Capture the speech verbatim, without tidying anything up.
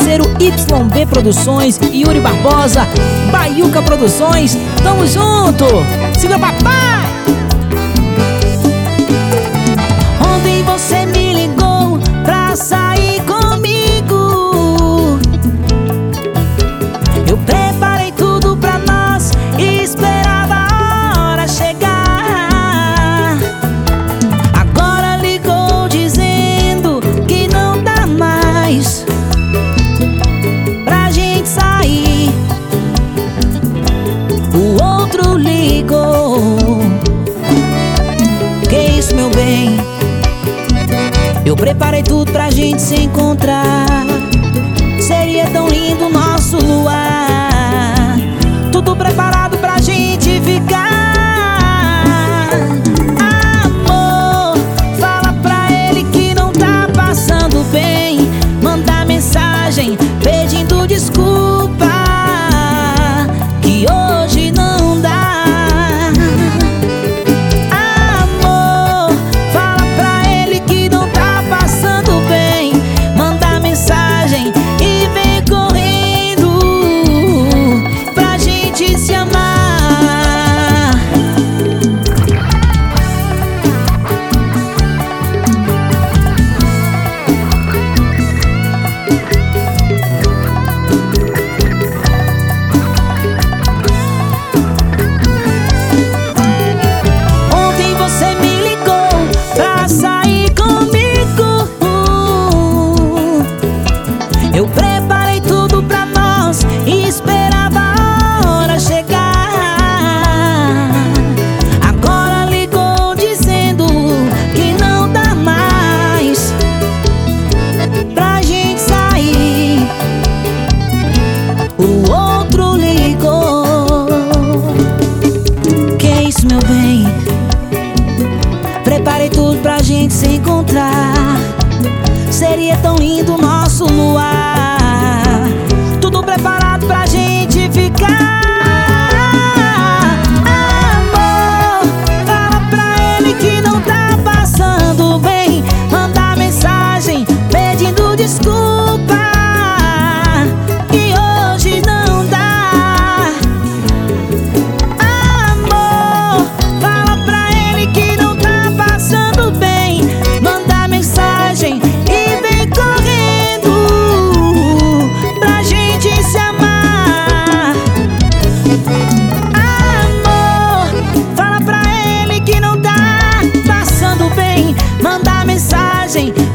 parceiro Y B Produções, Yuri Barbosa, Baiuca Produções. Tamo junto! Segura, papai! Ontem você me ligou pra sair comigo. Eu preparei tudo pra nós e esperava a hora chegar. Agora ligou dizendo que não dá mais pra gente sair. O outro ligou. Que isso, meu bem? Eu preparei tudo pra gente se encontrar. Seria tão lindo o nosso luar. Tudo preparado pra gente ficar. Amor, fala pra ele que não tá passando bem. Manda mensagem pedindo desculpa, que hoje não dá. Eu preparei tudo pra nós e esperava a hora chegar. Agora ligou dizendo que não dá mais pra gente sair. O outro ligou. Que isso, meu bem? Preparei tudo pra gente se encontrar. Seria tão lindo o nosso luar. Tudo preparado pra gente ficar. Amor, fala pra ele que não tá passando bem. Manda mensagem pedindo desculpa, que hoje não dá. Amor, fala pra ele que não tá passando bem. Manda mensagem mensagem